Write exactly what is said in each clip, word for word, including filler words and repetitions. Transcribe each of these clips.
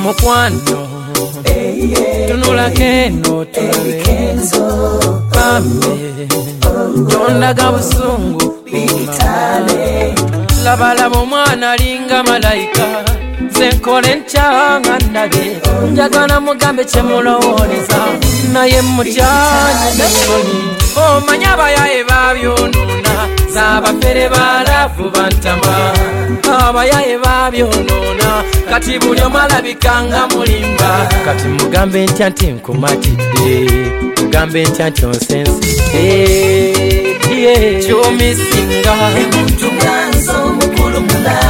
mukwano tunula keno tulabe pambe tondaga busungu bitale labalaba omwana alinga malayika zenkole ntyanga ndabe njagala mugambe kyemulowoleza naye mutyanya nesoni omanya abayaye babyonona zabafere balavu bantama abayaye babyonona kati buli omalabikanga mulimba kati mugambe ntya nti nkumatidde mugambe ntya nti onsensite kyomisinga omuntu mwanzo mukulu mula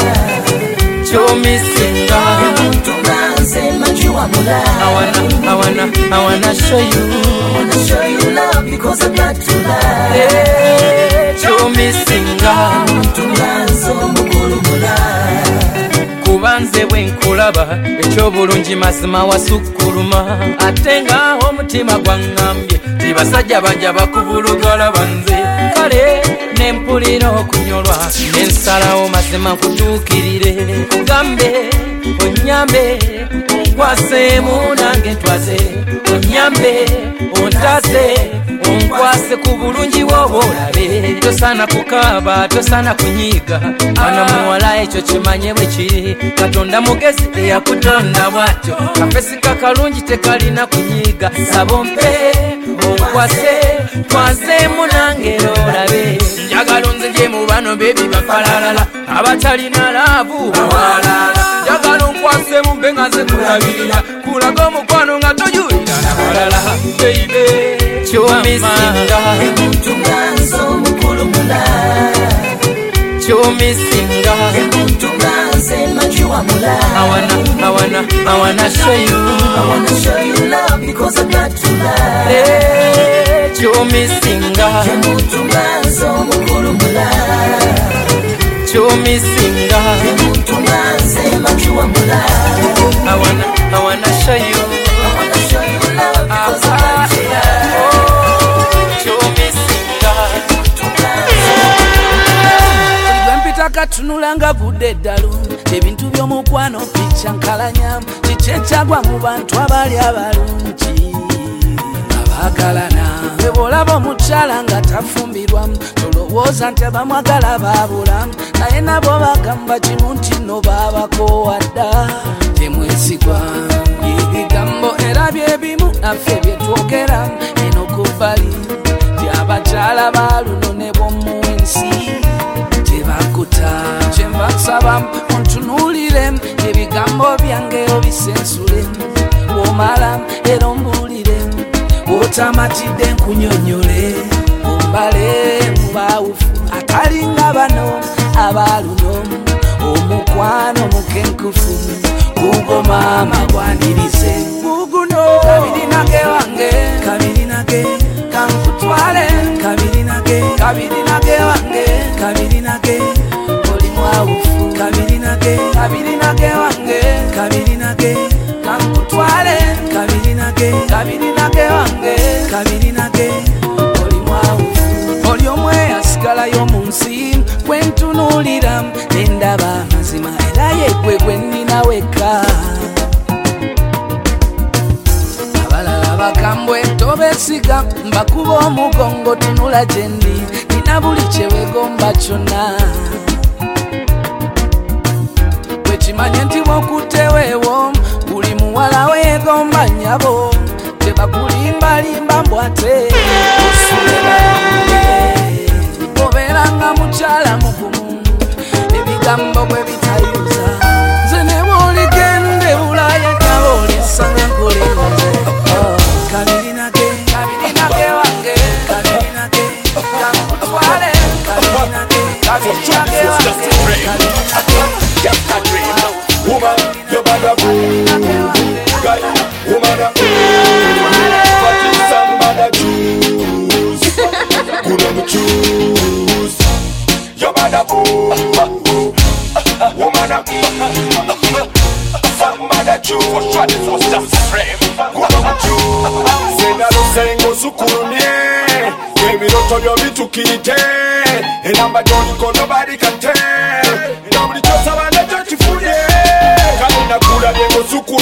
kyomisinga omuntu mwanze majiwa mula I wanna, I wanna, I wanna show you I wanna show you love because I got to love kyomisinga omuntu mwanzo mukulu mula kubanze bwenkulaba ekyobulungi mazima wasukkuluma ate nga omutima gwaŋŋambye tibasajja bajja bakubulugala banze kale nempulira okunyolwa nensalawo mazima nkutuukirire kugambe onyambe onkwaseemu nange ntwaze onyambe ontase onkwase ku bulungi bw'oba olabe tosana kukaaba tosana kunyiiga ana muwala ekyo kimanye bwe kiri katonda mugezi eyakutonda bwatyo kafesika kalungi tekalina kunyiiga saba ompe onkwase twazeemu nange era olabe njagala onzije mu bano bebi bafalalala abatalina laavu bawalala njagala onkwasemu mbe nga nze kulabirira kulaga omukwano nga tojuulira nabalala beibe kyomisinga omuntu mwanzo mukulu mula kyomisinga omuntu mwanze majiwa mula I wanna, I wanna, I wanna show you I wanna show you love because I got to love kyomisinga omuntu mwanzo mukulu mula kyomisinga omuntu mwanze majiwa mula I wanna, I wanna show you I wanna show you love because I got to love katunulanga budde eddalu ebintu by'omukwano bicyankalanya kikyekyagwa mu bantu abali abalungi abagalana bwebolaba omukyala nga tafumbirwa tolowooza nti abamwagala baabula naye nabo bagamba kimu nti no baabakowadda temwesigwa ebigambo era byebimu naffe byetwogera eno kubbali tyabakyala baluno ne bw'omu ensi tebakuta kyemba nsaba ontunuulire ebigambo byange obisensule bw'omala era ombuulire bw'otamatidde nkunyonyole ombale mu baawufu atalinga bano abaluno omukwano mukenkufu gugwo maama gwanirize guguno kabirinage wange kabirinage kankutwale kabirinage kabirinage wange kabirinage oli mwawufu kabirinage kabirinage wange kabirinage kankutwale kabirinage kabirinage wange kabirinage oli mwawufu oli omwe asigalayo mu nsi kwentunuulira nendaba amazima era yegwe gwe nnina wekka abalala bakambwe tobesiga mbakuba omugongo tunula gyendi nina buli kyewegomba kyonna bwekimanye nti bwokuteweewo buli muwala weegomba nnyabo tebakulimbalimba mbwate obeeranga mukyala mugumu ebigambo bwe bitayuza nze ne bw'oligende bulaaya nyabo olisanga nkoleoze kabirinage kabirinage wange kabirinage kankutwale kabirinage kabirinage wange woman, you better move. Guy, woman, what is some better choose? Good on the choose. You better move. Woman, some better choose. For sure, this was just a frame. Good on the choose. Say that I'm saying, go sukurumye. Give me no time, you'll be too kite. And I'm a Johnny, nobody can tell. Nobody just have a letter to fool. Kalina kula dengo suku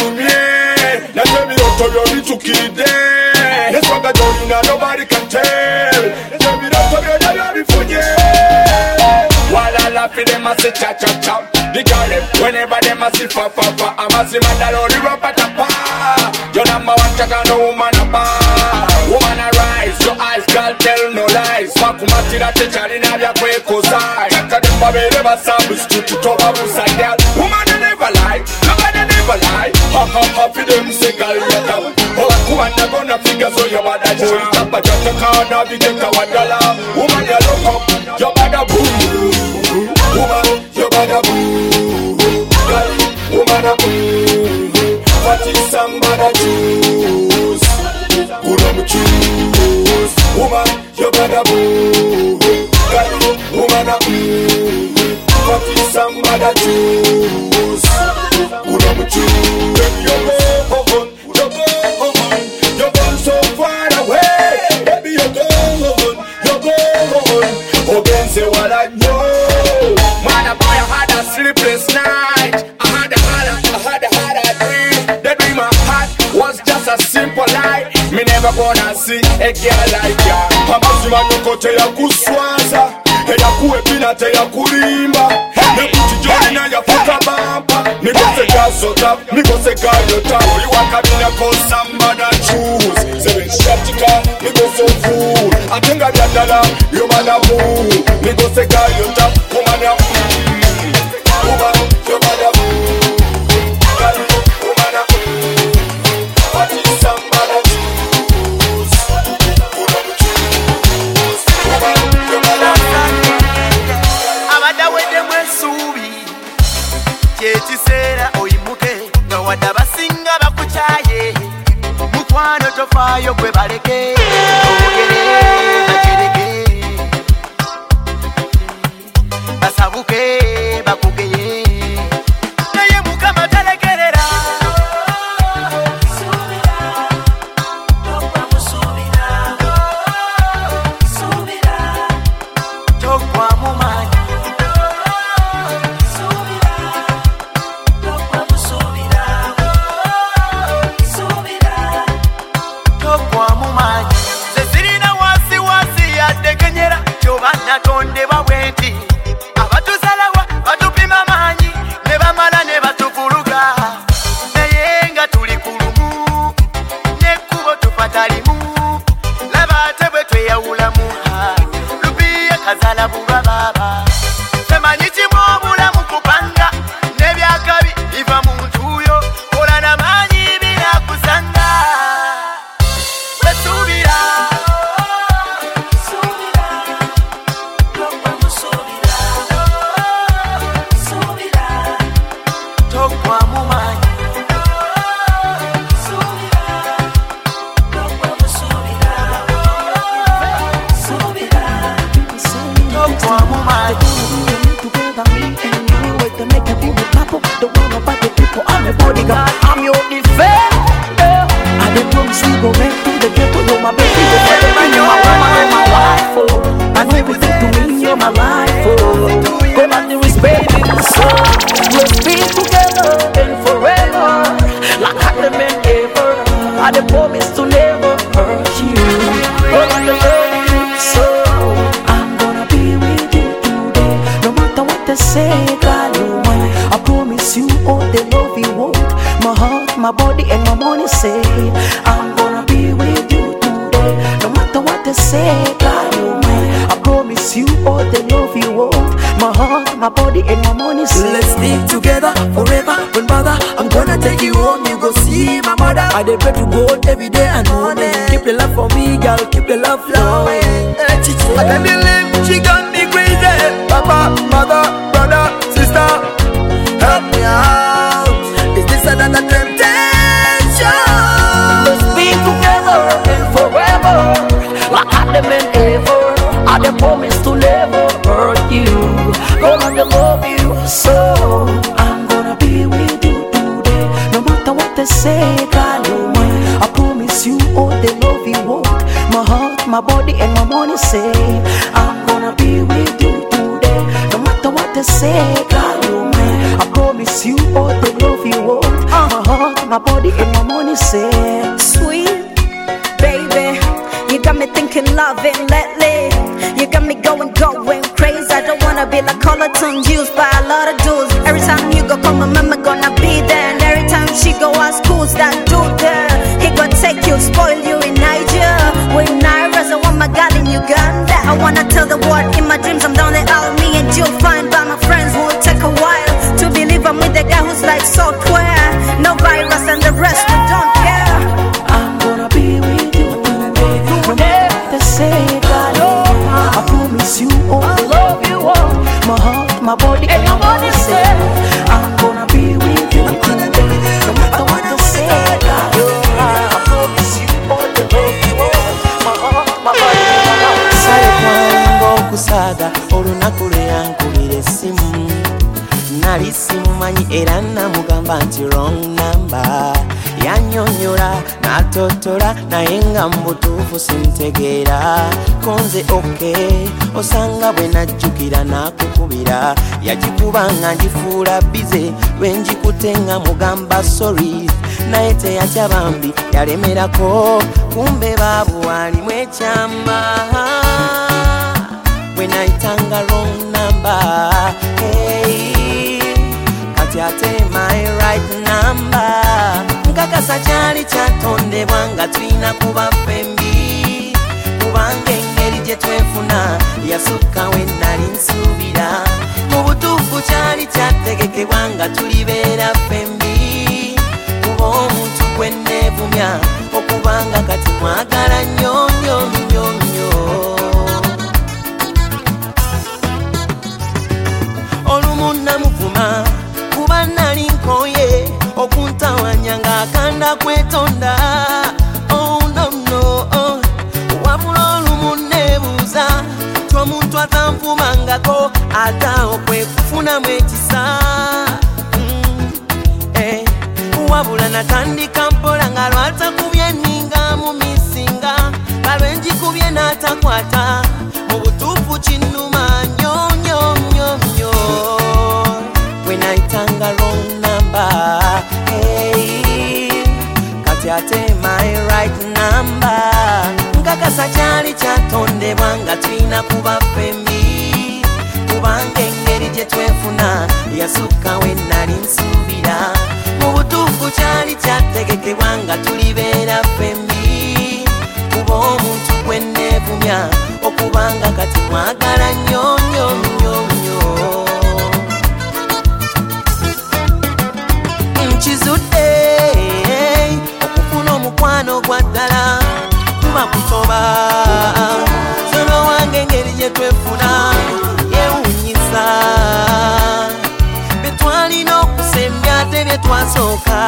I feel them a say cha cha cha. The girl them, whenever them a see fa fa fa, I'm a see man that only rap at a bar. Your number one check on no woman a bar. Woman a rise, your eyes girl tell no lies. Makumati that te chali na vya kwe kozai. Chaka dem babe never sabu stu to toba busa girl. Woman a never lie, nobody never lie. Ha ha ha fi dem say girl ya down. Oh kuwana gonna figure so your bada jam. Tapa jata kana vijeka wadala. Woman ya look up, your bada boom. Woman, your bada boom. Girl, woman a boom. What is somebody choose? Who don't choose? Woman, your bada boom. Girl, woman a boom. What is somebody choose? Who don't choose? Baby, you go on, you go on, you gone so far away. Baby, you go on, you go on. Oh, then say what I know. Man, a boy, I had a sleepless night. I had a had a, I had a had a dream. The dream I had was just a simple lie. Me never gonna see a girl like ya. Amazima nukote ya kuswaza. Eya kuepina te ya kurimba. Nebuti joni na ya fuka bampa. Nigose gaso tap, nigose gayo tap. You want kabina cause somebody choose. Seven shatika, nigose fool. I think I got dala, you man a fool. Nigose gayo tap, woman a fool. Woman, you man a fool. Girl, woman a fool. What is somebody choose? Who don't choose? Woman, you man a fool. Abada wede mwesubi Chetisera oimuke Nga wada basinga bakuchaye Mukwano tofayo kwe baleke Ogere bakireke Basabuke bakugeye Naye mukama telekerera Subira Tokwa musubira Subira Tokwa mumanyi Natonde bawenti abatuzalawa batupima manyi ne bamala ne batuvuluga naye nga tuli kulumu nekubo tupatalimu labate bwe tweyawulamu lubiye kazala bulwa baba temanyi kimu obulamu kupanga n'ebyakabi biva mu ntuyo kola na manyi binakusanga wesubira I'm your defender. I don't promise we go back to the ghetto. You're my baby, you're my woman, you're my wife. Oh, I know everything to me, you're my life. Oh, go back to his baby, so we'll be together and forever, like I have been ever. I don't promise to never hurt you. Go back to love you, so I'm gonna be with you today, no matter what they say. God, you want, I promise you all the love you want. My heart, my body, and my money say I'm gonna be with you today, no matter what they say. God, you mine. I promise you all the love you want. My heart, my body, and my money say let's stick together forever. When bother, I'm gonna take you home. You go see my mother. I dey pray to God every day and morning. Keep the love for me, girl. Keep the love flowing. I can't believe she got me crazy. Papa, mother, brother, sister, help me out. Is this another temptation? let's be together and forever, like I have been ever. I dey promise to never hurt you. Gonna love you, so I'm gonna be with you today, no matter what they say. God, you mine. I promise you all the love you want. My heart, my body, and my money say I'm gonna be with you today, no matter what they say. God, you mine. I promise you all the love you want. My heart, my body, and my money say. Sweet baby, you got me thinking loving lately. You got me going, going crazy. I don't wanna wanna be like Colaton used by a lot of dudes. Every time you go come, my mama gonna be there. And every time she go ask who's that dude there, he gonna take you, spoil you in Niger. With Naira, I want my girl in Uganda. I wanna tell the world in my dreams I'm down there. All me and you'll find by my friends who will take a while to believe I'm with the guy who's like software. No virus and the rest we don't care. I'm gonna be with you, no matter what they say, darling. I promise you all, I love you all, my heart, my body, and my body say. I'm gonna be with you, no matter what they say, darling. I promise you all, I love you all, my heart, my body, and my body say. Sare kwango kusaga, olunaku lwe yankubira essimu. Nali simumanyi era namugamba nti wrong number. Yanyonyola natotola naye nga mbutuufu simtegeera. Konze okay osanga bwe najjukira nakukubira. Yagikubanga ngifuula bize lwe njikutenga mugamba sorry. Naye teyatya bambi yalemerako kumbe baabu walimu ekyama. When I tanga wrong number, hey, kati ate my right number. Nkakasa kyali kyatondebwa nga tulina kuba fembi. Kubanga engeri gye twefuna yasukka we nali nsuubira. Mu butuufu kyali kyategekebwa nga tulibeera fembi. Kuba omuntu gwe neevumya okubanga kati mwagala nnyo nnyo nnyo nnyo. Olumu namuvuma kuba nali nkoye okuntawanya ng'akanda kwetonda. Oh no no oh. Wabula olumu neebuuza tw'omuntu atanvumangako ata okwe kufunamu ekisa. mm. eh. Wabula natandika mpola nga lwatakubye nninga mu misinga nga lwe njikubye n'atakwata mu butuufu kinnuma nnyo nnyo nnyo nnyo. When I tanga wrong number, hey, kati ate my right number. Nkakasa kyali kyatondebwa nga tulina kuba fembi. Kubanga engeri gye twefuna yasukka we nali nsuubira. Mu butuufu kyali kyategekebwa nga tulibeera fembi. Kuba omuntu gwe neevumya okubanga kati mwagala nnyo nnyo nnyo nnyo. Nkizudde okufuna omukwano gwa ddala kuba kutoba. Solo wange engeri gye twefuna yeewuunyisa. Be twalina okusemya ate bye twasooka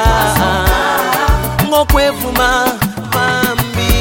ng'okwevuma bambi.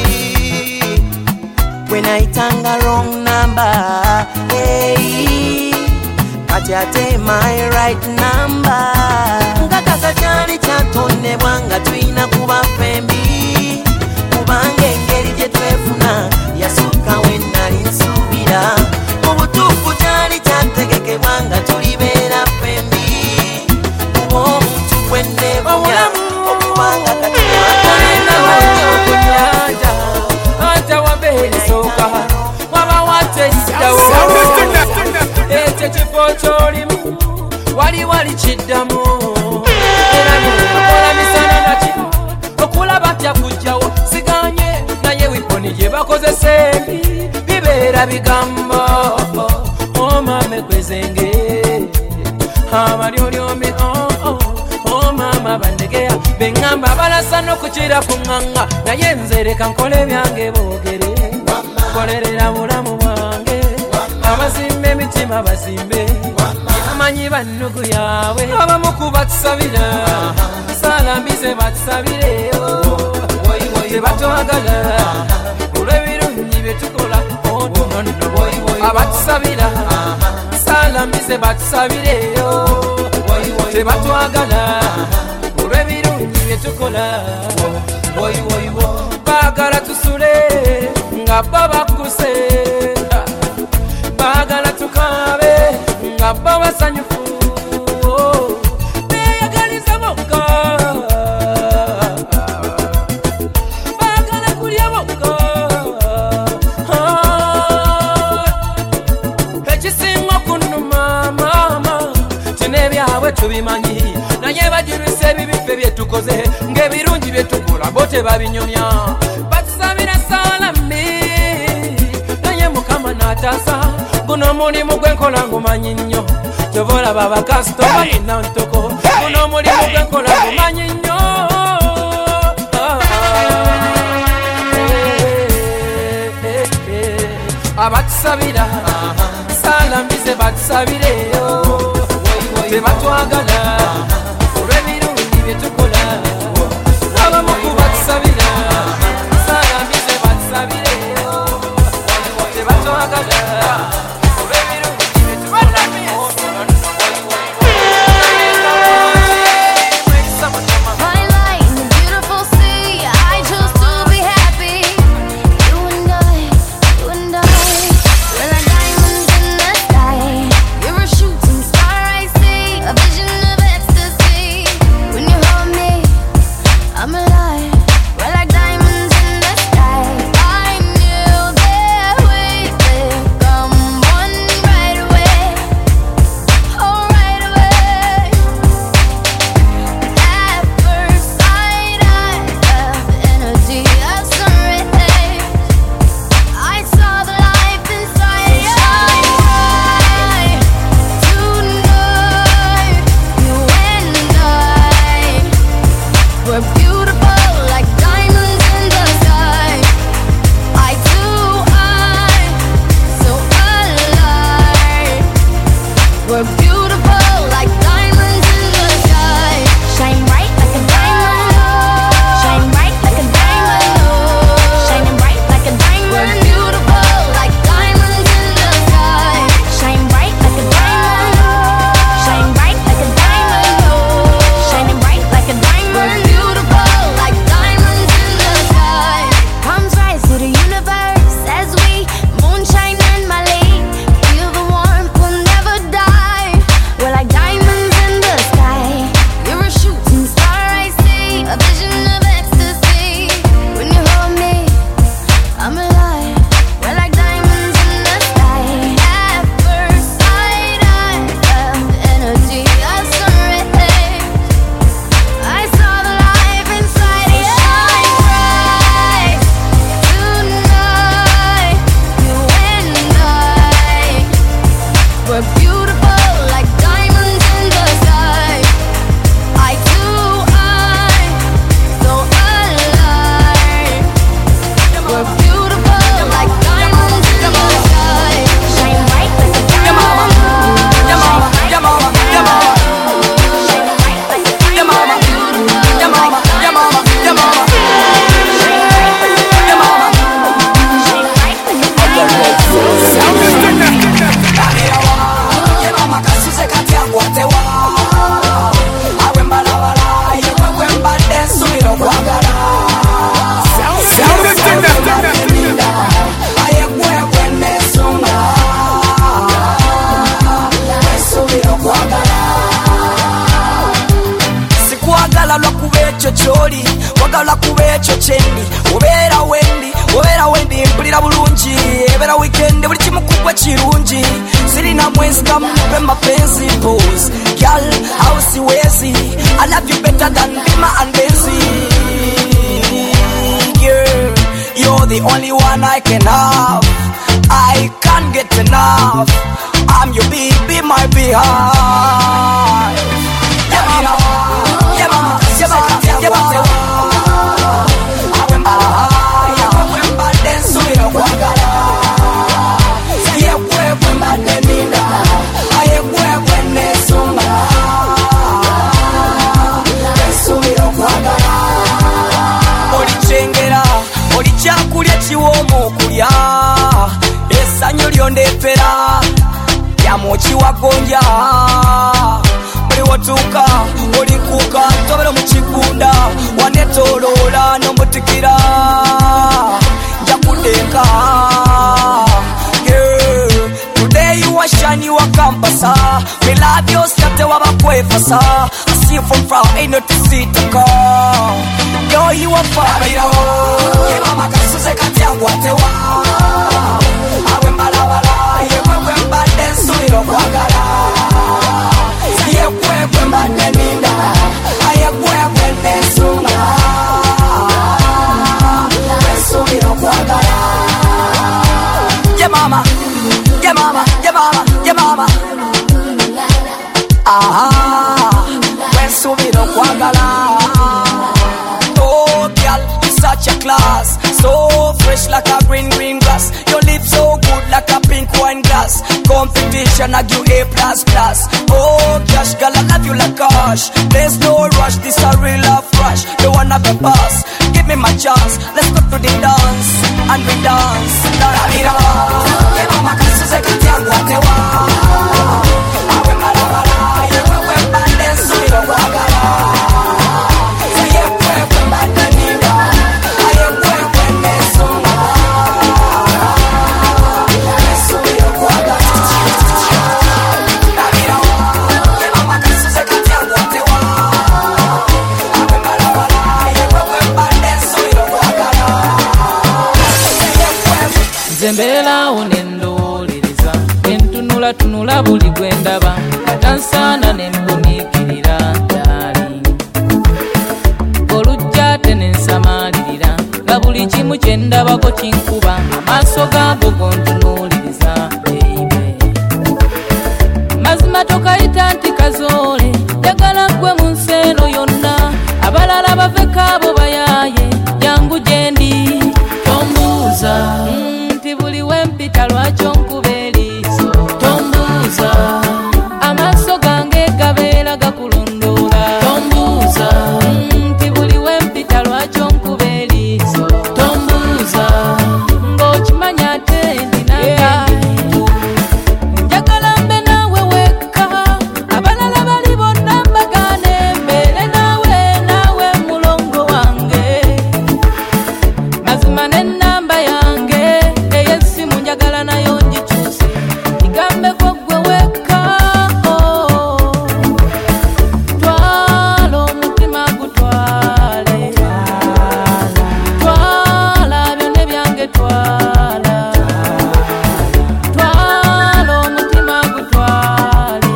When I tanga wrong number, hey, kati ate my right number. Nkakasa kyali kyatondebwa nga tulina kuba fembi. Kubanga engeri gye twefuna yasukka we nali nsuubira. Mu butuufu kyali kyategekebwa nga tulibeera fembi. Kuba omuntu gwe neevumya okubanga kati mwagala ku nnyanja ate wabeerisooka waba watesiddawo. Ekyo kifo ky'olimu wali wali kiddamu. Era nokola misana nakino okulaba tya kujjawo. Siganye naye wiponi gye bakozesa embi bibeera bigambo. Omame kwezenge abalyolyombe omama bandegeya beŋŋamba balasa n'okukira ku ŋŋaŋŋa. Naye nze leka nkole byange boogere kolerera bulamu bwange. Abazimba emitima bazimbe amanyi bannugu yaabwe. Abamu ku batusabira salambize batusabireyo. Tebatwagala olw'ebirungi bye tukola onono. Abatusabira salambize batusabireyo. Tebatwagala olw'ebirungi bye tukola. Baagala tusule nga bo bakuse. Baagala tukabe nga bo basanyufu. Beeyagaliza bokka. Baagala kulya bokka. Ekisinga tubimanyi naye bajirisa ebibi ffe bye tukoze ng'ebirungi bye tukola bo tebabinyumya batusabira salami naye mukama n'ataasa guno omulimu gwenkola ngumanyi nnyo kyova olaba bakasitoma ina ntoko guno omulimu gwenkola ngumanyi nnyo abatusabira salambize batusabireyo tebatwagala olw'ebirungi bye tukola abamu ku batusabira salambize batusabireyo tebatwagala olw'ebirungi bye tukola. Choli, wagala kubecho chendi, ubera wendi, ubera wendi, mpulira bulungi, ebera weekend, buli kimu kugwa kirungi, sirina mwezi kamupe mapenzi, pose, girl, how siwezi, I love you better than Bima and Benzi, girl, you're the only one I can have, I can't get enough, I'm your baby, my behind, yeah, mama, yeah, mama, yeah, mama. Olichakulya kiwomo okulya essanyu lyondepera yamukiwagonja buli wotuuka olikuuka ntobera mu kigunda wanetoloola n'omutikira njakudenka today you are shiny wa kampasa me love you state waba kwefasa I see you from far ain't no to see to call yo you are fire mama kasuze kati yangu atewa awe mbalabala yewe mbade nsubira okwagala yewe Aha, when sumiro kwagala. Oh girl, you such a class. So fresh like a green green grass. Your lips so good like a pink wine glass. Competition I give A plus plus. Oh gosh, girl I love you like gosh. There's no rush, this a real love rush. You wanna be boss? Give me my chance. Let's go to the dance and we dance. Da da da da. Yeah, mama can say que te aguantewa. Awe mala mala, yeah we we bande sumiro kwagala. Say yeah we we bande ninga. Aye we we mesuma. Sumiro kwagala. Da da da. Yeah, mama can say que te aguantewa. Awe mala mala, yeah we we bande sumiro kwagala. Say yeah we. Zembela unendoliriza entunula tunula buli gwendaba katansana nembumikirira dali olujja tenensamalirira nga buli kimu kyendabako kinkuba amaaso gago gontunuliriza beibe mazima tokayita nti kazoole njagala gwe mu nsi eno yonna abalala bavekaabo bayaaye jangu gyendi tombuuza nti buli wempita lwaki onkuba eriiso tombuuza amaaso gange gabeera gakulondoola tombuuza nti buli wempita lwaki onkuba eriiso tombuuza ng'okimanya ate ndinanga njagala mbe naawe wekka abalala bali bonna mbagaane mbeere naawe naawe mulongo wange mazima n'ennamba yange ey'essimu njagala nayo ngikyuse igambeko gwe wekka twala omutima gutwale twala byonna ebyange twala twala omutima gutwale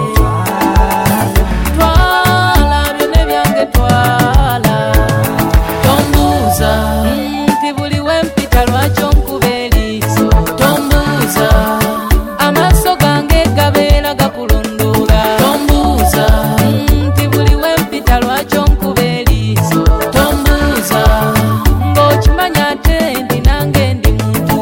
twala byonna ebyange twala tombuuza nti buli wempita lwaki onkuba eriiso tombuuza amaaso gange gabeera gakulondoola tombuuza nti buli wempita lwaki onkuba eriiso tombuuza ng'okimanya ate ndi nange ndi muntu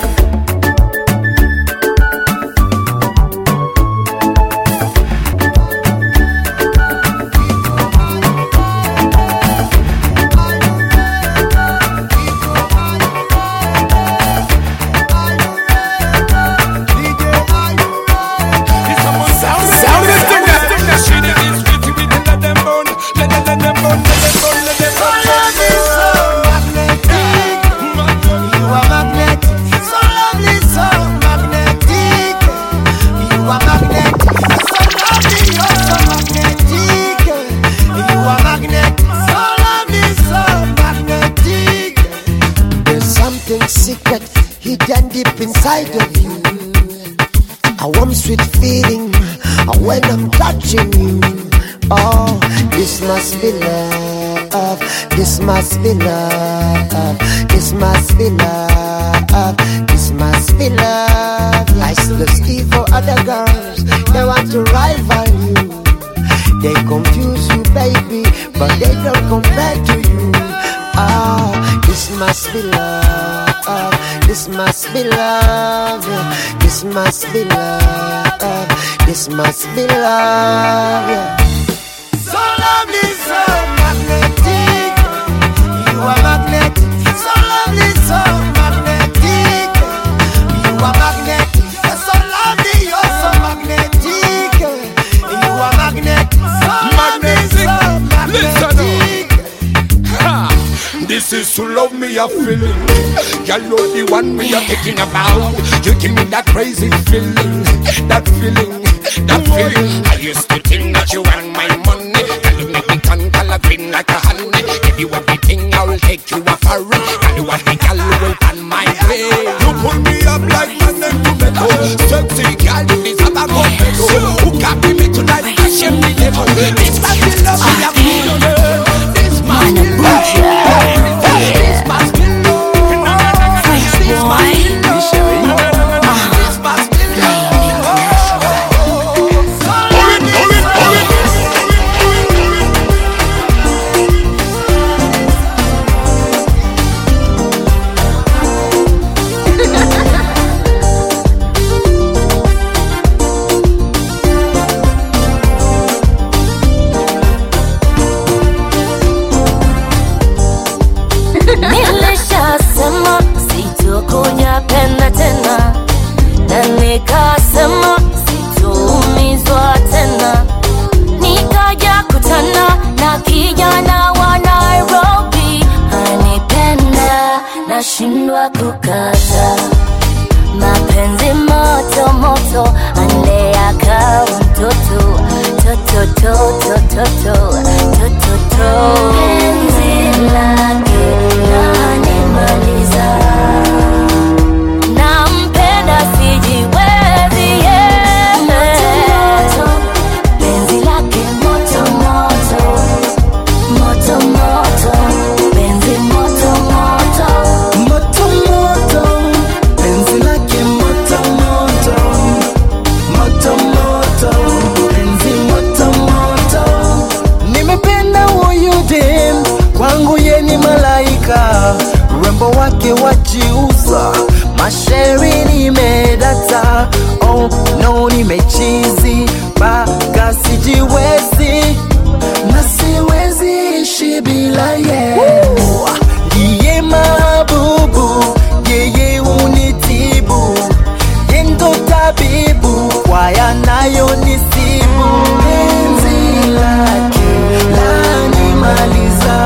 Secret hidden deep inside of you, a warm sweet feeling when I'm touching you. Oh, this must be love, this must be love, this must be love, this must be love. I still see for other girls, they want to rival you. They confuse you, baby, but they don't compare to you. Ah, this must be love, this must be love, this must be love, this must be love. Yeah. So lovely, so magnetic. You are magnetic. So lovely, so magnetic. You are magnetic. You're so lovely, you're so magnetic. You are magnetic. So lovely, so magnetic. This is to love me a feeling. You're the one me a thinking about. You give me that crazy feeling, that feeling, that feeling. I used to think that you want my money. Girl, you make me turn color green like a honey. If you everything, I will take you a foreign. Girl, you are the girl who will pan my way. You pull me up like magnet to metal. Sexy girl, you deserve a compliment. Who can be me tonight? I share me level. This must be love, we have feeling. This must be love. This must be love. This must be love. This must be love. wajiuza masheri nimedata, oh no nimechizi baka sijiwezi na siwezi ishi bila ye. Ndiye mabubu, yeye unitibu, yendo tabibu kwa yanayo nisibu. Penzi lake lanimaliza,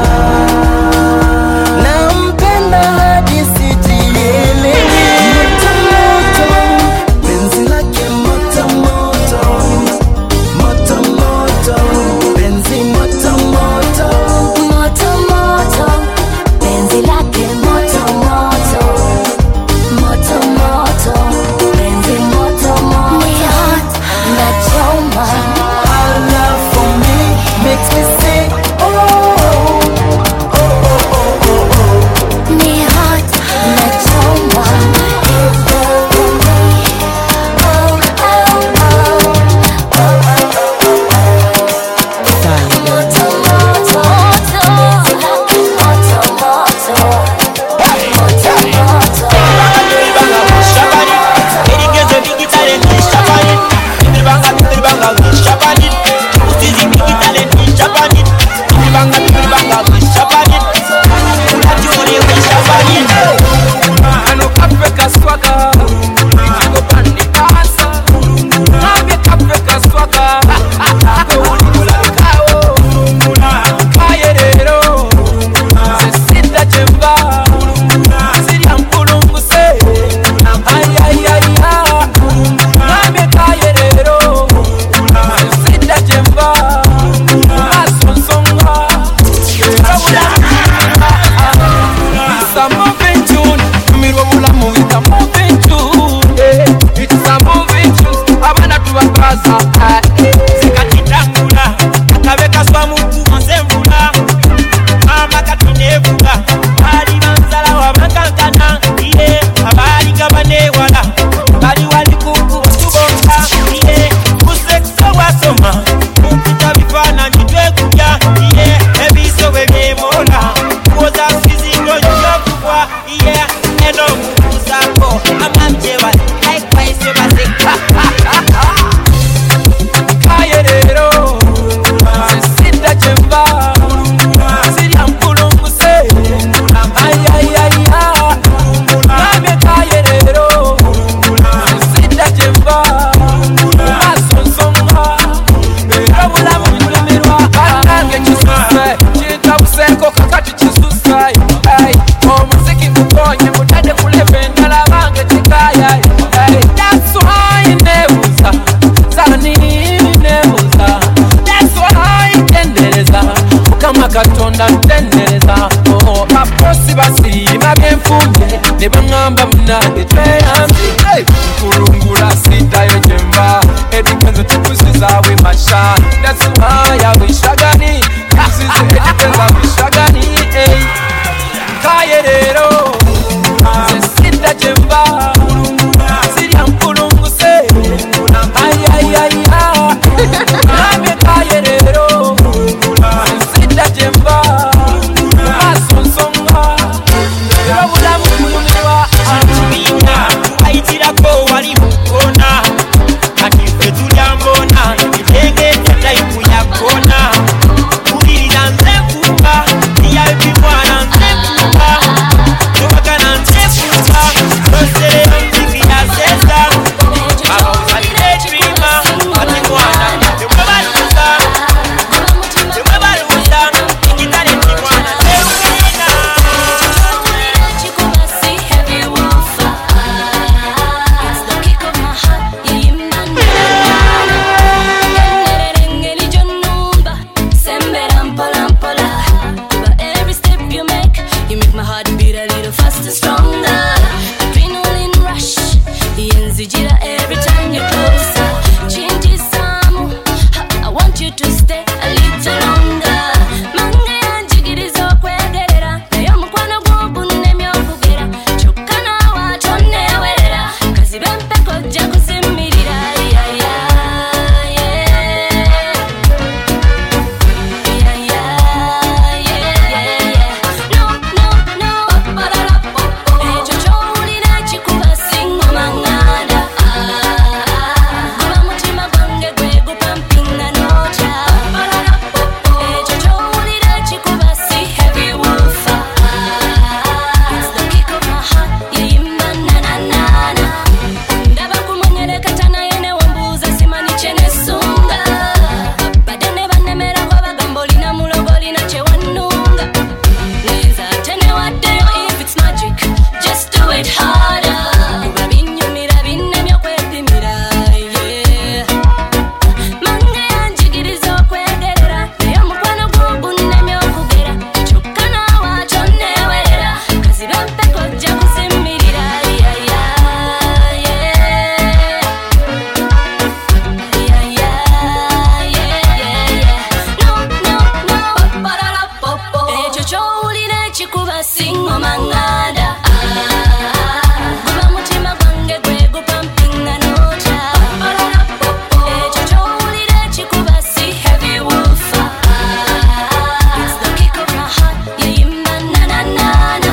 nampenda hadi sijielewi. Moto moto, penzi lake moto moto, moto moto, penzi moto moto, moto moto, penzi lake moto moto, moto moto, penzi moto moto. Ni hot na choma, her love for me makes me say oh oh oh oh oh oh. ni hot na choma, it's all for me. Oh oh oh, moto moto, penzi lake moto moto, moto moto. Ano kape kaswaga, ichigo pandi kasa, nabye kape kaswaga, ulikola kao, kaye rero, sesita jemba, siria mpulungu se, ay ay ay ay, nabye kaye rero, sesita jemba, asonsonga, kabula it's a moving tune, mirwabula mu it's a moving tune, eh. It's a moving tune, abana tubakaza, eh. Zikatitangula, akabeka swamu kumanzembula, mama katinebula, bali banzala wabakankana, iye, abali kabanewala, bali wali kuku tubonga, iye, kuseksa wasoma, kupita bifana njitwe kubya, iye, ebiso webemola, kuoza sizingo njokubwa, iye, eno mkusako, amamjewa, haikwaise baseka, Kaye rero, sesita jemba, siria mpulungu se, ay ay ay ay, nabye kaye rero, sesita jemba, asonsonga, kabula mu bilumirwa, kanange kisuse, chitabuseko kakati kisuse, ay, omuziki gukonye mutade kuleve ndala bange chikaya, ay, that's why nebuza, zani nebuza, that's why tendereza, kama katonda tendereza, oh, aposi basima byenfunye, ne bangamba munange tweyambi, kulungula sitayo jemba, edikenzo tukusizawe masha, that's why I wish agani, tukusize edikenza wishagani, eh. Kaye rero, sesita jemba, siria mpulungu se, ay ay ay ay, nabye kaye rero, sesita jemba, asonsonga, kabula mu bilumirwa, Chibina, aitirako wali mukona, kati fe tulyambona, itenge tataipu yako to stay a little longer. Mange anjigiriza okwegerera, naye omukwano gw'ogunnemye okugera. Kyokka naawe tonneewerera, kazibe mpeko ojja kuzimirira. Yeah, yeah, yeah. Yeah, yeah, yeah, yeah. No, no, no. Ba-ba-da-da-bo-bo. Ekyo ky'owulira kikuba singo manganda. Kuba mutima gwange gwe gupampinga n'otya. Ba-ba-da-da-bo-bo. Ekyo ky'owulira kikuba si heavy woofer. It's the kick of my heart, yeyimba na-na-na-na. Ndaba kumonyelekata naye ne wembuuza simanyi kye nesunga. Badde ne bannemerako bagamba olina mulogo olina kye wannunga. Neza ate ne waddeyo if it's magic, just do it harder. Kuba binnyumira binnemye okwepimira, yeah. Mange yanjigiriza okwegerera, naye omukwano gw'ogunnemye okugera. Kyokka naawe tonneewerera, kazibe mpeko ojja kuzimirira. Yeah, yeah, yeah. Yeah, yeah, yeah, yeah. No, no, no. Ba-ba-da-da-bo-bo. Ekyo ky'owulira ekikuba singo manganda. Guba mutima gwange gwe gupampinga n'otya. Ba-ba-da-da-bo-bo. Ekyo ky'owulira ekikuba si heavy woofer. It's the kick of my heart, yeyimba na-na-na-na.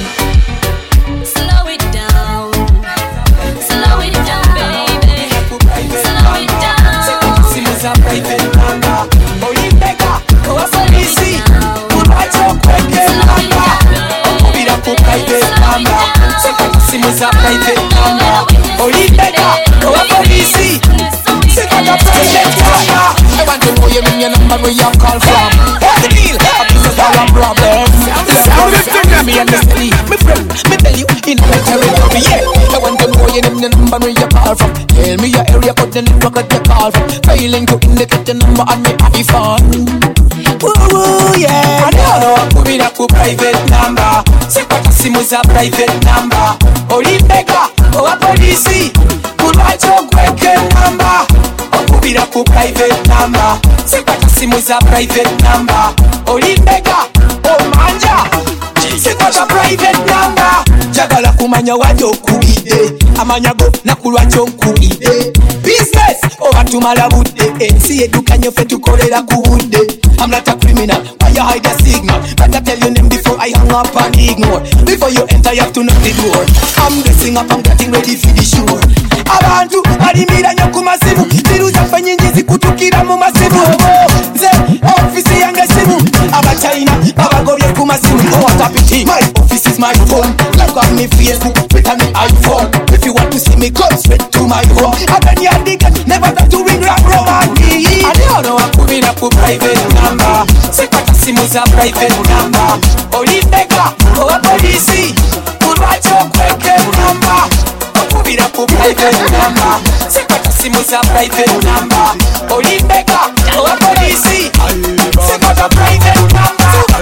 Slow it down, slow it down, baby. Slow it down. Simu za private number, Olimpeka, owapolisi, kulwacho kweke namba, okubira ku private number, sekata simu za private number, Olimpeka, owapolisi, sekata private number. I want to know you mean your number where you call from. What's the deal? A business all our problems. Sound the thing me and the city. Me friend, me tell you in my territory, yeah. I want to know you mean your number where you call from. Tell me your area code, the network that you call from. Failing to indicate the number on me iPhone. Woo woo, yeah. I don't know what moving up to private number. Sekata simu za private number. Olimpeka, owapolisi, kulwacho kweke number. Okubira ku private number. Sekata simu za private number. Olimpeka, omanja, sekata private number. Jagala kumanya wajo kubide, amanyago nakulwacho nkubide. Business obatumala budde, ensi edukanye fe tukolera ku budde. I'm not a criminal, why you hide the signal? Better tell your name before I hang up and ignore. Before you enter you have to knock the door. I'm dressing up, I'm getting ready for the show. Abantu balimira nyo ku masimu, ziruza fa nyingi zikutukira mu masimu. Ze office yange simu, abachina babagobye ku masimu. Oh what a pity, my office is my phone. Like on me Facebook, Twitter me iPhone. If you want to see me, come straight to my home. I been your nigga, never got to ring rap romance. I don't know I'm putting up a private number. Sekata simu za private number. Olimpeka, owapolisi, kulwacho kweke number. Okubira ku private number. Sekata simu za private number. Olimpeka, owapolisi, sekata private number.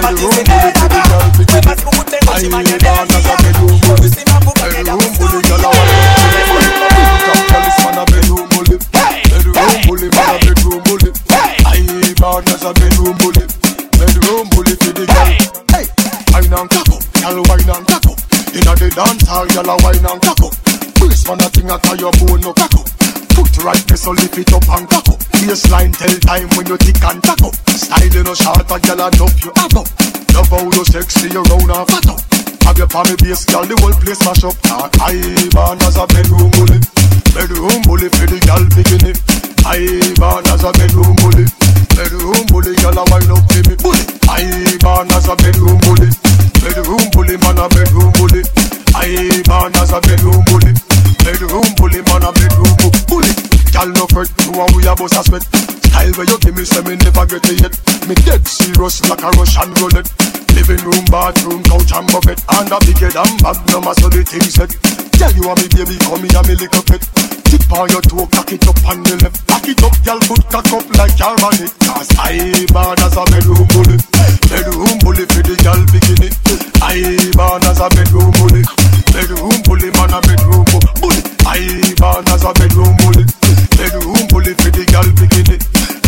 As a bedroom bully, bedroom bully for the girl. Hey, wine and cock up, girl wine and cock up. Inna the dance hall, girl a wine and cock up. Twist man a thing a tie your bone no cock up. Foot right me so lift it up and cock up. Baseline tell time when you tick and tack up. Style you no short a girl and up you ab up. Love how you sexy you round and fat up. Have your palmy base, girl the whole place mash up. I born as a bedroom bully, bedroom bully for the girl bikini. I born as a bedroom bully. Bedroom bully, girl a wine up to me bully. I born as a bedroom bully. Bedroom bully, man a bedroom bully. I born as a bedroom bully. Bedroom bully, man a bedroom bully. Girl no fret, you and we a bust a sweat. Style where you give me, say me never get it yet. Me dead serious like a Russian roulette. Living room, bathroom, couch and buffet. And a big head and magnum, so the thing said. Tell you and me baby, come here me little pet. Tip on your toe, cock it up on the left. Back it up, girl, put cock up like your money. Cause I born as a bedroom bully. Bedroom bully for the girl bikini. I born as a bedroom bully. Bedroom bully, man a bedroom bully. I born as a bedroom bully. Bedroom bully for the girl bikini.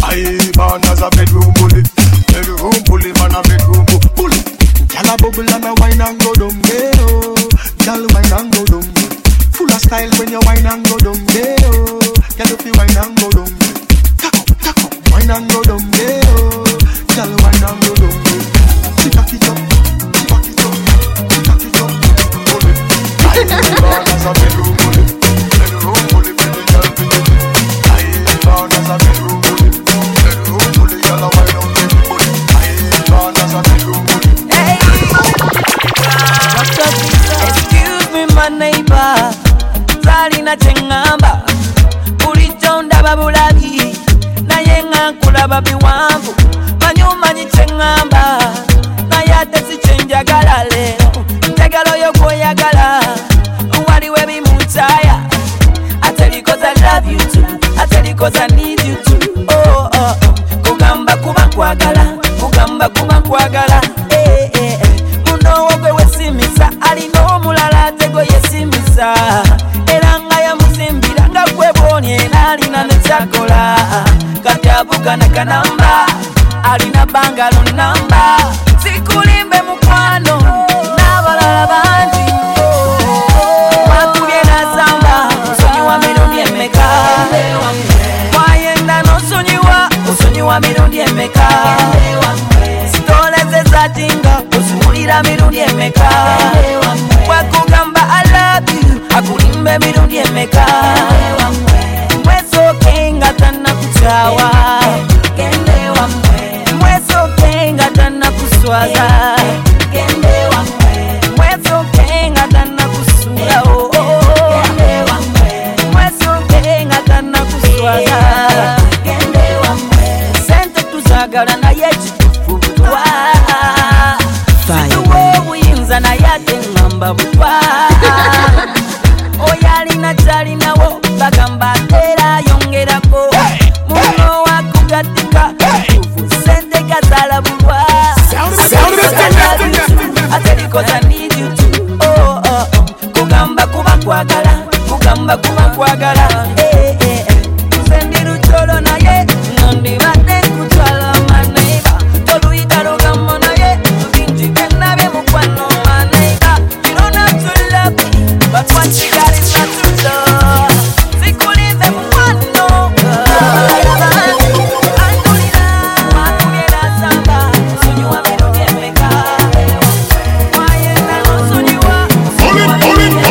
I born as a bedroom bully. Bedroom bully, man a bedroom bu- bully. Gyal a bubble and a wine and go down there. Oh. Gyal wine and go down there. Full of style when you wine and go down there. Oh. Gyal if you wine and go down there. Tack up, tack up, wine and go down there. Oh. Gyal wine and go down there. She cock it up, she cock it up, she cock it up. Bully. I born as a bedroom bully. Bedroom bully, baby gyal be it. I born as a bedroom bully. Bedroom bully, gyal a wine and go down bully. I born as a bedroom bully. Excuse me my neighbor, Zalina chengamba bulijjo ndaba bulabi naye nga nkulaba biwanvu manyi chengamba naye ate si kyenjagala leero njagala oyo gwoyagala waliwo ebimuntaya ate because I love you too ate because I need you too oh, oh, oh. Kugamba kuba nkwagala kugamba kuba nkwagala eh, eh, eh. Muno gwe wesimisa alina omulala ate gwe yesimisa era nga yamuzimbira nga gwe bwonye naalina nekyakola kati avugana kanamba alina bangalo namba sikulimbe mukwano n'abalala bangi wakubye nasamba osonyiwa mirundi emeka wayenda n'osonyiwa osonyiwa mirundi emeka sitolezezadinga oziwulira mirundi emeka wakugamba I love you akulimbe mirundi emeka mwesoke nga tannakucawa mwesoke nga tannakuswaza mwesoke nga tannakusula mwesoke nga tannakuswaza sente tuzagala naye kitufu butwa situwa obuyinza naye ate ngamba butwa oyo alina kyalinawo bagamba era yongerako muno wakugatika tufu sente gazala bulwa ate because I need you too oh, oh, oh. Kugamba kuba kwagala kugamba kuba kwagala eh, eh, eh. Nze lucholo naye nondibadde nkutwala maneiba toluyita lugambo naye bingi byenabye mukwano maneiba you don't have to love me but what you got is not to love sikulize mukwano andulira wakubira samba osonyiwa mirundi emeka wayenda n'osonyiwa osonyiwa mirundi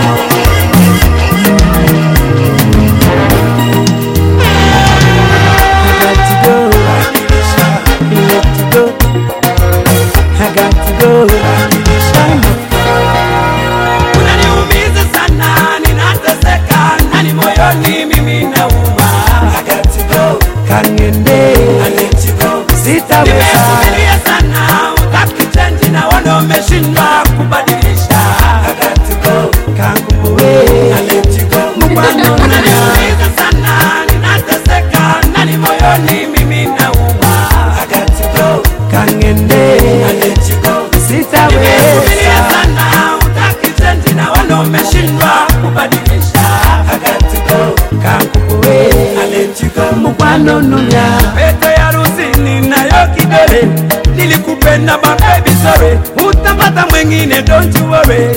Unaniumiza sana, ninateseka, nani moyoni mimi nauma. I got to go, kangende, I let you go, sitaweza. Nimesubiria sana, utaki change na wana umeshindwa kubadilisha. I got to go, kanguwe, I let you go, mkwano. Unaniumiza sana, ninateseka, nani moyoni mimi nauma. I got to go, kangende, I let you go, sitaweza. Nimesubiria sana, utaki change na wana umeshindwa kubadilisha. I got to go, kanguwe, I let you go, mkwano nunya. Pete ya rusini nayo kidole, nilikupenda my baby sorry, utapata mwengine don't you worry.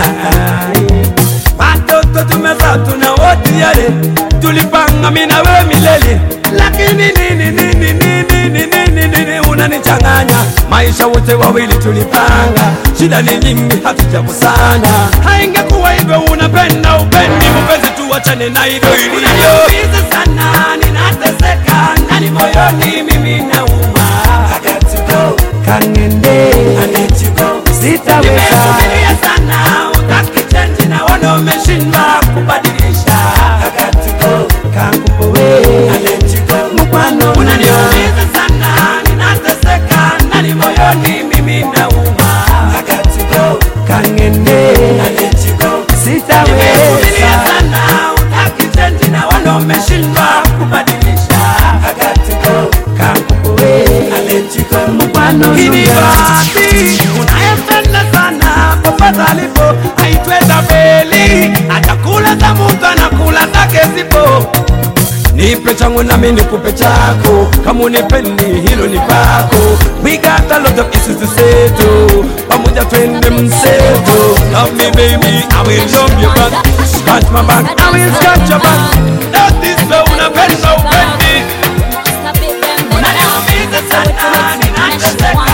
Watoto tumezaa tuna wote yale, tulipanga mimi na wewe milele, lakini nini nini nini nini nini nini unanichanganya. Maisha wote wawili tulipanga, shida ni nyingi hatujakusanya. Haingekuwa hivyo unapenda upendi mpenzi tuachane na hivyo ilivyo. Unaniumiza sana ninateseka, nani moyoni mimi nauma. I got to go, kangende, I let you go, sitaweza. Nimesubiria sana, utaki change na wana umeshindwa kubadilisha. I got to go, kanguwe, I let you go, mkwano. Unaniumiza sana, ninateseka, nani moyoni mimi nauma. I got to go, kangende, I let you go, sitaweza. Nimesubiria sana, utaki change na wana umeshindwa kubadilisha. I got to go, kanguwe, I let you go, mkwano. Kinibati, unayempenda sana popote alipo, haitwe tabeli. Atakula za mtu anakula zake zipo. Ni nipe changu nami nikupe chako, kama unipendi hilo ni pako. We got a lot of issues to settle, pamoja twende mseto. Love me baby, I will love you back, scratch my back, I will scratch your back. That is so unapenda upendi, unaniumiza sana, ninachotaka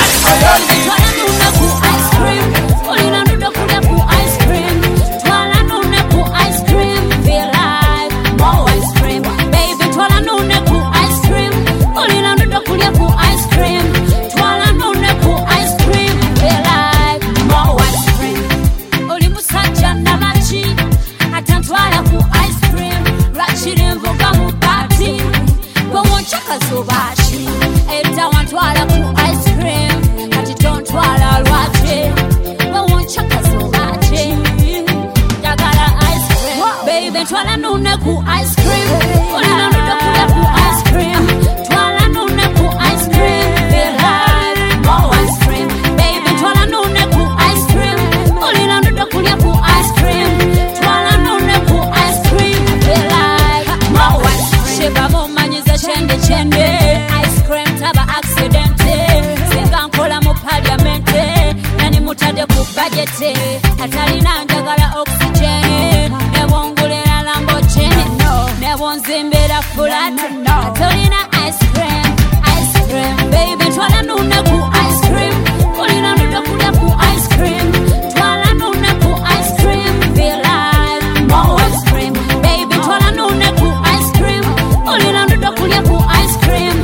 Subashi, eta wantwala ku ice cream, kati tontwala lwache, bawonchaka subachi, jagala ice cream, baby twala nune ku ice cream, olina nuda kuya ku ice cream, twala nune ku ice cream, feel like more ice cream, baby twala nune ku ice cream, olina nuda kuya ku ice cream, twala nune ku ice cream, feel like more ice cream, shiba mumanyiza chende chende. Ice cream taba accidente, singa nkola mu parliamente, nani mutade ku budgete, atalina njagala oxygen, nebongulera Lamborghini, nebonzimbira flat, atolina ice cream, ice cream, baby twala nune ku ice cream, olina nuda kulya ku ice cream, twala nune ku ice cream, feel like more ice cream, baby twala nune ku ice cream, olina nuda kulya ku ice cream.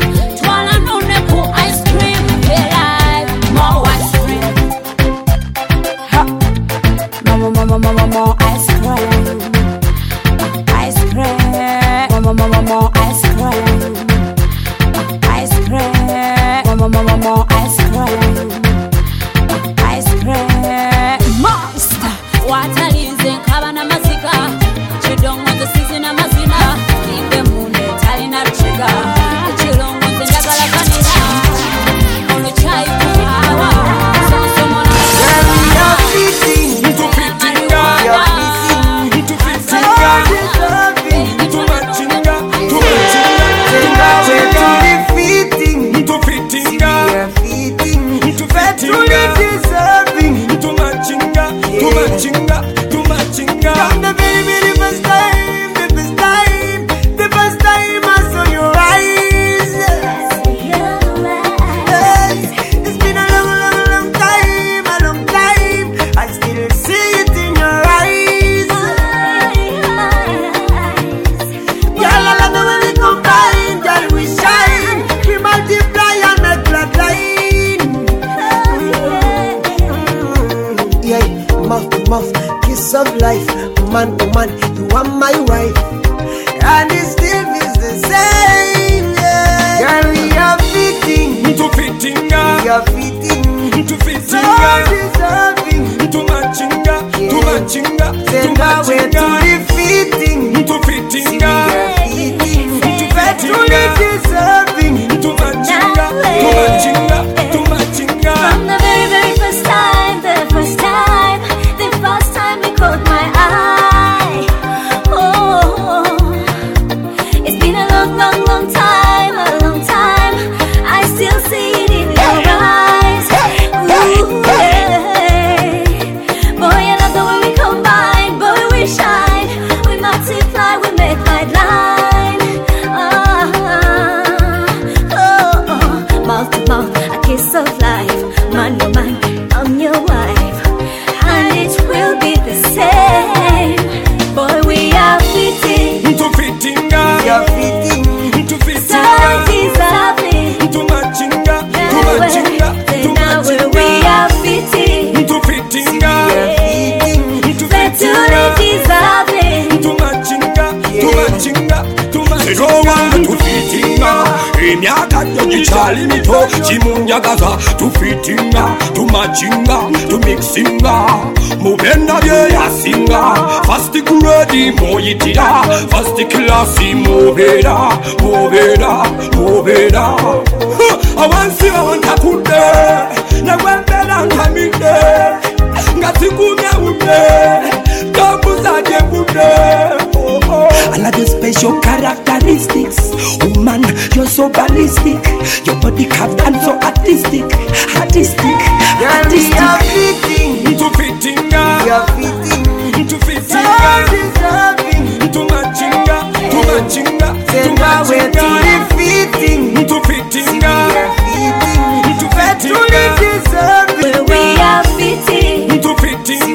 Mama, mama, more ice cream, ice cream, mama, mama, more ice cream, ice cream, mama, mama, more ice cream, ice cream, monster. Watalinze nkaba na mazika, chidongo nze sizi na mazina, limbe munde tali na chiga, chilongo nze ndagala kanira, ono chai kuhawa, soso mona. Of life, man to man, you are my wife, and it still feels the same. Yeah. Girl, we are fitting, to fitting, we are fitting, to fitting, so deserving, to matchinga, to matchinga, to matchinga, to fitting, to fitting, we are fitting, to truly deserving, to matchinga, to matchinga, to matchinga. From the very, very first time, the first time, the first time we caught my eye. Oh, it's been a long, long, long time, a long time. I still see it in your eyes. Ooh, hey. Boy, I love the way we combine. Boy, we shine. We multiply, we make my line. Ah, oh, oh, mouth to mouth, a kiss of life. Man to man, I'm your wife, and it will be the same. Boy, we are fitting, to fitting, we are fitting, to fitting, so deserving. to matchinga, to matchinga, to Now we matchinga, are fitting, to fitting, we are fitting, to so truly deserving. to matchinga, to matchinga, to matchinga, to fitting. Emyaka yogichali mito chimunyagaza to fitting, to matchinga, to mixing. Mubenda bye yasinga, first grade moyitira, first class mubera, mubera, mubera. Awansi wantakude, na wembera nkamide, ngasikumye ude, kamuza de ude. I love your special characteristics. Woman, you're so ballistic. Your body curved and so artistic. Artistic, artistic. You're fitting. To fitting, you're fitting. To fitting, so deserving. To matching, to matching, to matching. To fitting. To fitting, you're fitting. To fitting, deserving. We are fitting. To fitting,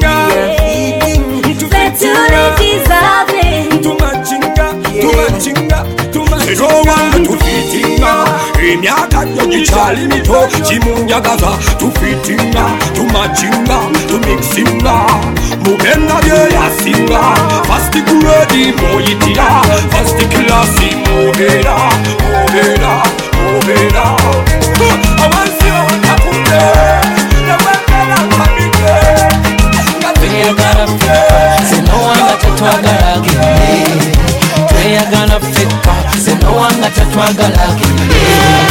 Truly deserving. to machinga, to machinga, to machinga, to fitinga. Emyaka yogichali mito, chimunyagaza, to fitinga, to machinga, to mixinga. Mugenda bye yasinga, fasti kuredi moyitira, fasti kilasi mogera, mogera, mogera. Awansi wakapunde, newekela kamike. Tweyagala fika, sinowanga tetwagala gende. Tweyagala fika, sinowanga tetwagala gende.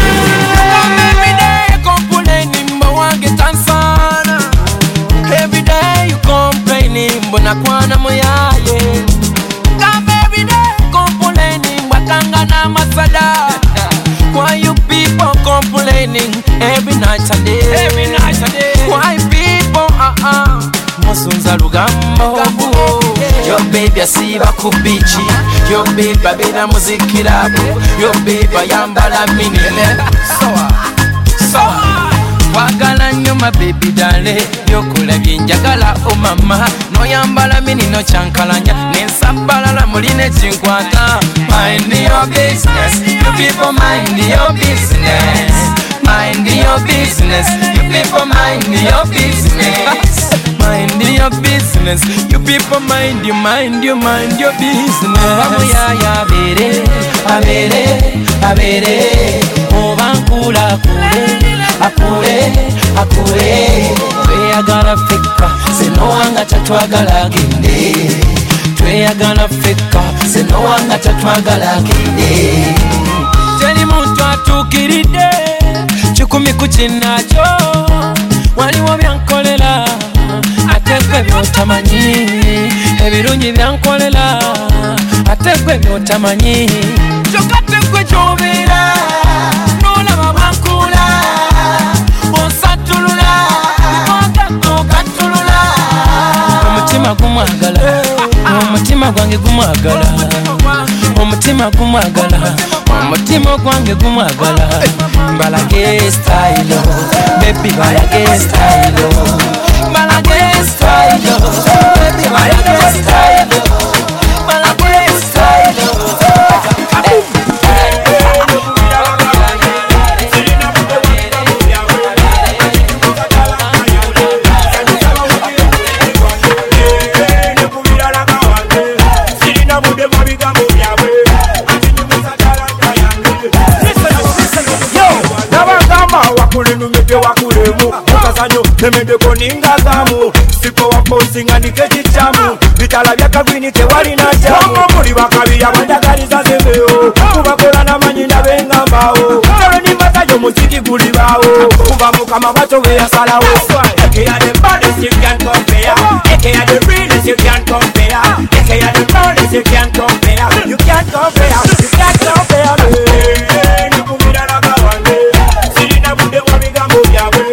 Every day you complaining, mwange tansana. Every day you complaining, mbona kwana moyaye. Come every day complaining, wakanga na masada. Why you people complaining every night and day? Every night and day. Why people uh-uh? Musunza lugambo. Yo baby asiba ku bichi. Yo baby abera muzikirabu. Yo baby ayambala mini. Sawa, sawa. Wagala nyuma baby dale. Yokola byenjagala o mama. No yambala mini no chankalanya. Nensambala la muline chinkwata. Mind your business. You people mind your business. Mind your business. You people mind your business. Mind your business. You people mind you, mind you, mind your business. Amuya ya bere, abere, abere. Obankula kule, akule, akule. Tweyagala fika, sinowanga tatwagala gende. Tweyagala fika, sinowanga tatwagala gende. Teri muntu atukiride, chikumi kuchinacho. Waliwo byankolera, atekwe byotamanyi. Ebirungi byankolera, atekwe byotamanyi. Chokatekwe chobera, nolaba bwankula. Onsatulula, bikogato katulula. Omutima gumwagala, omutima gwange gumwagala. Omutima gumwagala, omutima gwange gumwagala. Balage style, baby balage style. Balage style, baby balage style. Balage style. Nemende koninga gamu Sipo wako singa niketi chamu Vitala vya kagwini tewali na jamu Wango muri wakabi ya mandagari za zemeo Kubakola na manyina venga mbao Tero ni matajo musiki guli bao Kubamu kama wato wea salawo Eke ya the baddest you can't compare Eke ya the realest you can't compare Eke ya the baddest you can't compare You can't compare, you can't compare me Nukumira na kawange Sirina bude wabigambo yawe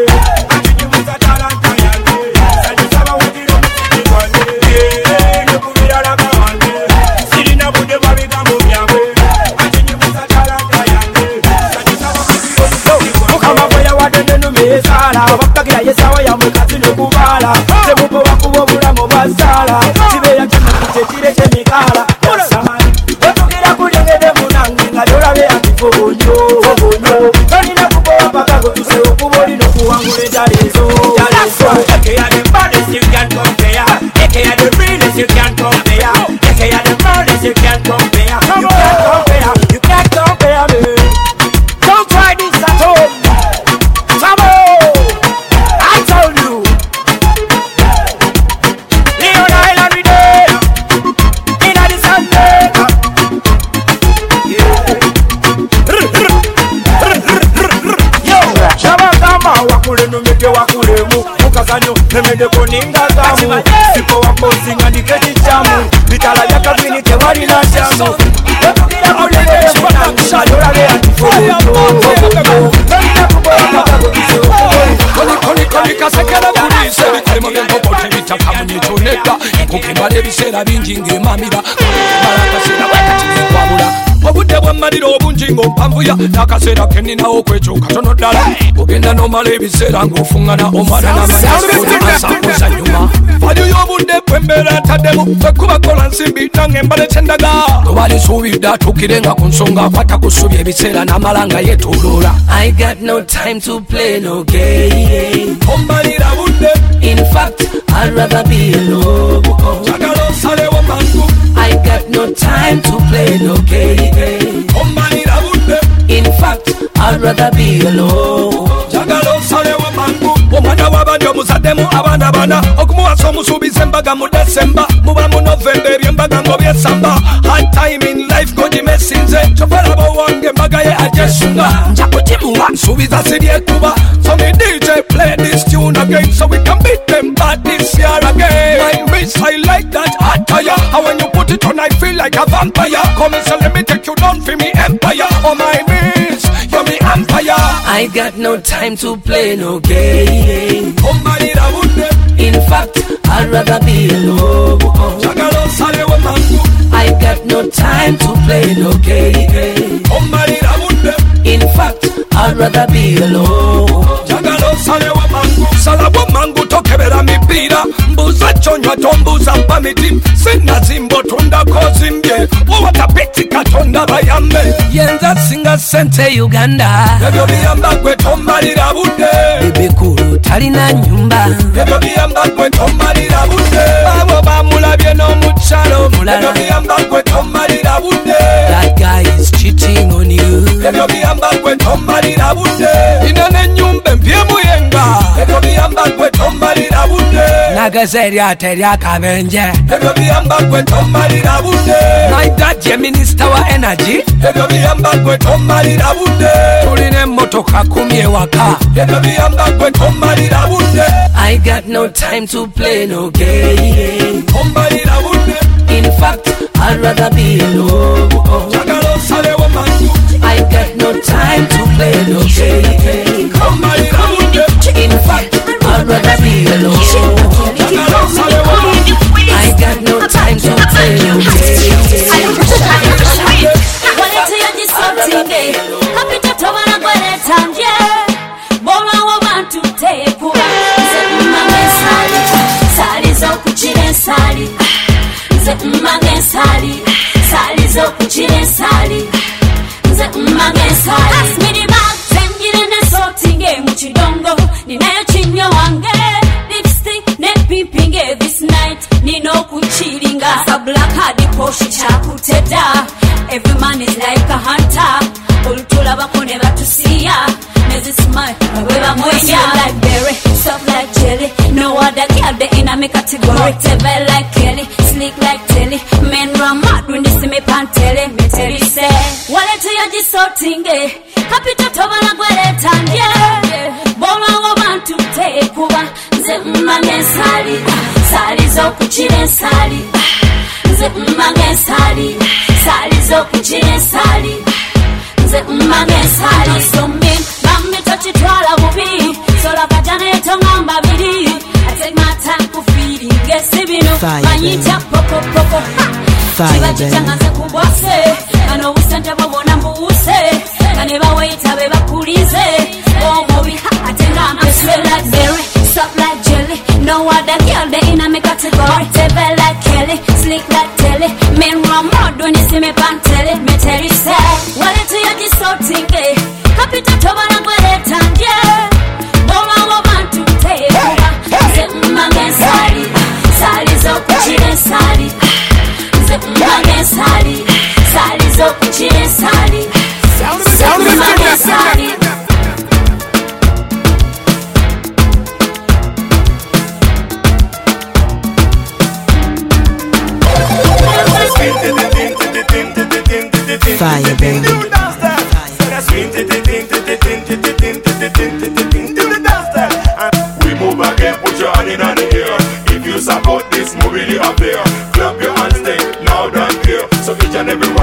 Wakagira yesawa ya mwekati nukubala Semupo wakubo mulamu basala Tibeya kemukite tire chemikala Yasahani Wetukira kulingede munangi Nga dola beya kifobonyo Fobonyo Kanina kubowa pakago tuse ukuboli Nukuwangule jalezo Jalezo Eke ya the baddest you can't compare Eke ya the realest you can't compare Eke ya the baddest you can't compare You can't compare, you can't compare me Don't try this at home Come on Nemende koninga gamu Sipo wako singa niketi chamu Vitala vya kabini tewali na jamu so production fire Koni koni koni kasekera kulise Bikalimo gento pote bitaka munyitoneka Kukimale bisera bingi ngemamira Malakasera wakatile kwabula Obudde bw'amalira obungi ng'ompanvuya n'akaseera kenina okwekyuka tono ddala ogenda n'omala ebiseera ng'ofuŋŋana omala n'amanyasakuza nyuma valyu y'obudde kwembeera ntaddemu fekuba kola nsimbi nange mbale kyendaga tobalisuubidde atuukire nga ku nsonga akwata ku ssubi ebiseera n'amala nga yeetooloola I got no time to play no game. Ombalira budde In fact, I'd rather be alone. Jagala osalewo mangu I got no time to play no game. Ombalira budde In fact, I'd rather be alone. Jagala osalewo mangu omwana w'abandi omuzaddemu abaana bana okumuwasa omusuubiza embaga mu Desemba muba mu Novemba ebyembaga ng'obyesamba hard time in life gogimesinze kyovalaba owange embaga ye ajesunga nja kugimuwa nsuubiza siryekuba so me D J play this tune again so we can beat them bad this year again my miss I like that hot fire and when you put it on I feel like a vampire come and so let me take you down for me empire oh my miss you're me empire I got no time to play no game. Ombalira budde In fact, I'd rather be alone. Jagala osalewo mangu I got no time to play no game. Ombalira budde In fact, I'd rather be alone. Jagala osalewo mangu salawo mangu tokebera mipiira mbuuza kyonywa tombuuza pamiti sinazimba otundako zimbye owatapiti katonda bayambe Yenza singa sente Uganda. ebyo biyamba gwe tombalira budde Bibikulu talina nyumba. ebyo biyamba gwe tombalira budde Abo bamulabye n'omukyalo ebyo mulala. biyamba gwe tombalira budde That guy is cheating on you. ebyo biyamba gwe tombalira budde ina n'ennyumba empyemuyenga ebyo biyamba gwe tombalira budde Nagaze eryato eryakabenje. ebyo biyamba gwe tombalira budde My dad ye minister wa energy. ebyo biyamba gwe tombalira budde Tulina emmotoka kumi ewaka. ebyo biyamba gwe tombalira budde I got no time to play no game. tombalira budde In fact, I'd rather be alone. jagala osalewo mangu I got no time to play no game. tombalira budde In fact, I'd rather be alone. jagala osalewo mangu I got no time to play no game. Walete yagisotinge kapita tobana gweretambye bolwawo bantu teekuba nze mmange ensali sali z'okukira ensali nze mmange ensali sali z'okukira ensali nze mmange ensali asmirima zenjire nesotinge mu kidongo ninayo kinyo wange lipstick ne pimpinge this night nina okukiringa a black hard poshi kyakutedda every man is like a hunter olutulabako ne batusiya nezismile bwe bamwenya like berry soft like jelly no other girl they in a me category table like Kelly slick like Telly men run mad when they see me pantele me tell you say walete yagisotinge kapita tobana gweretambye bolwawo bantu teekuba nze mmange ensali sali z'okukira ensali nze mmange ensali sali z'okukira ensali nze mmange ensali sommin bambi tokitwala bubi solakajanaeto ngamba biri I take my time ku feeling gesi bino manyita pokopoko kiba kitanga nze kubwase kano obusente bwobona mbuwuse nga ne baweyita be bakulize omubi ate nga ameswe like berry soft like jelly no other girl they in a me category table like Kelly slick like Telly men run mad when you see me pantele me tell you say walete yagisotinge kapita tobana gweretambye bolwawo bantu teekuba nze mmange ensali sali z'okukira ensali nze mmange ensali sali z'okukira ensali nze mmange ensali Fire, baby. We move again, put your hand in the air. If you support this, move really up there. Clap your hands, stay loud and clear. So each and every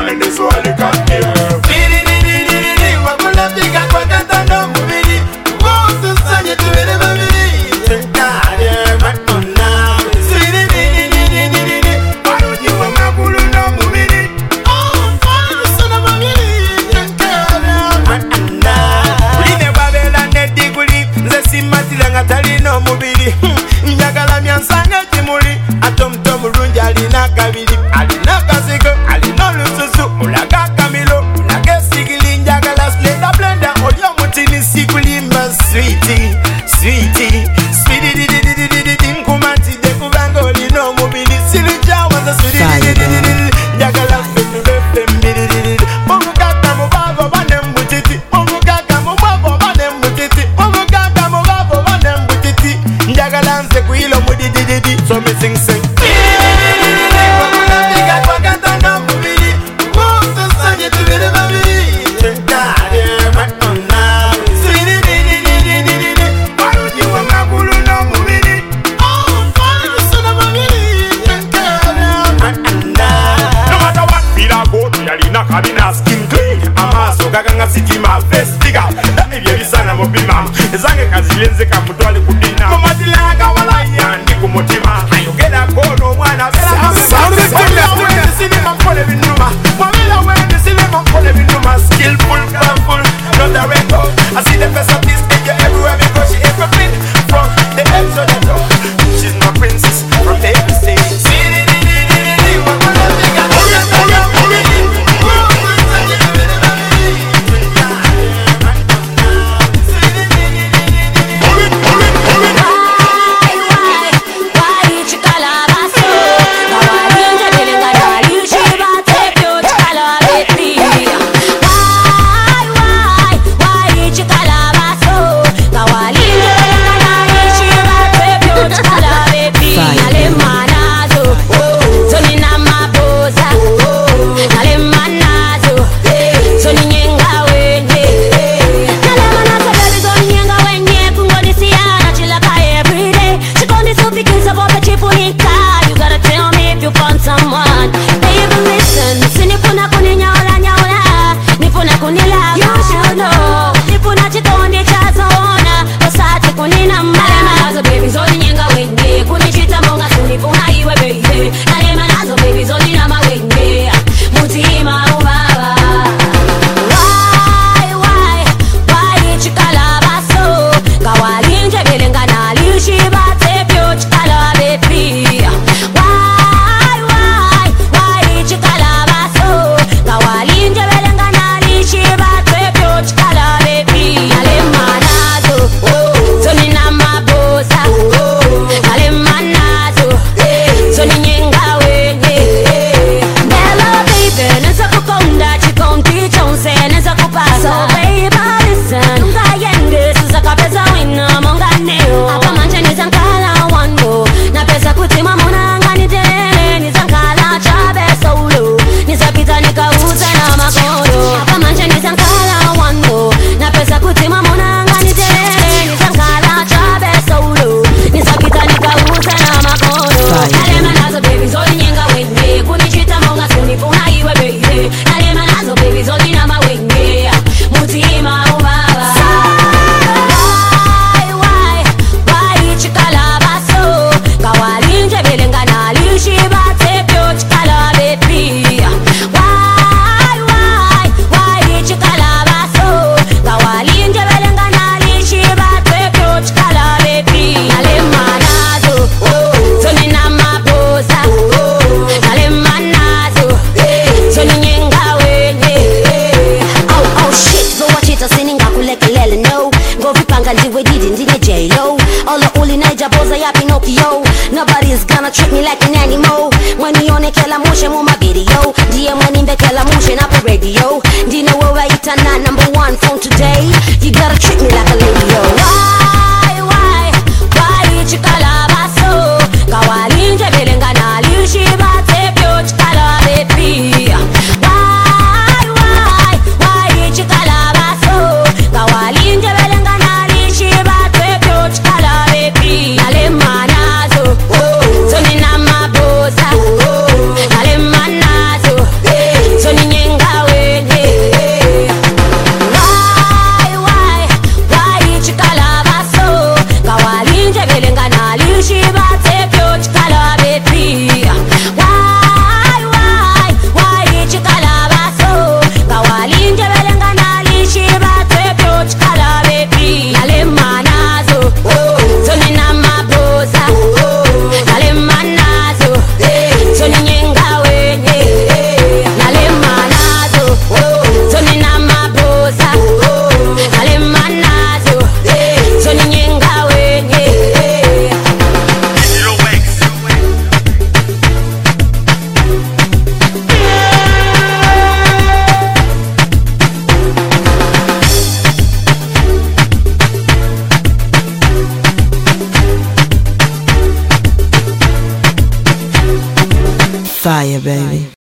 mupima ezange kazilenze kamutwale kudina mumatilanga walaya ndi kumutima ayogera kono omwana sinema nkole binuma mwabela wende sinema nkole binuma skillful, powerful, not the record. I see the best of this nigga everywhere because she ever been from the ends of the door. She's my princess from the A B C. Nobody's gonna trick me like an animal. Money on a killer motion on my video. D M money the killer motion up a radio. Do you know where I eat on number one phone today? You gotta treat me like a lady, yo. Why, why, why you calabaso? Kawalinje belenga na lishi bate pyo chikala baby. Why, why, why you calabaso? Kawalinje belenga na lishi bate pyo chikala baby. Ale manazo, zoni na mabosa. Ale manazo, zoni nyenga wene. Why, why, why you calabaso? Kawalinje belenga na lishi bate pyo chikala baby. Why, why, why you calabaso? Kawalinje belenga na lishi bate pyo chikala baby. Ale manazo, zoni na mabosa. Ale manazo, zoni nyenga wene. Ale manazo, zoni na mabosa. Ale manazo, zoni nyenga wene. Fire, baby.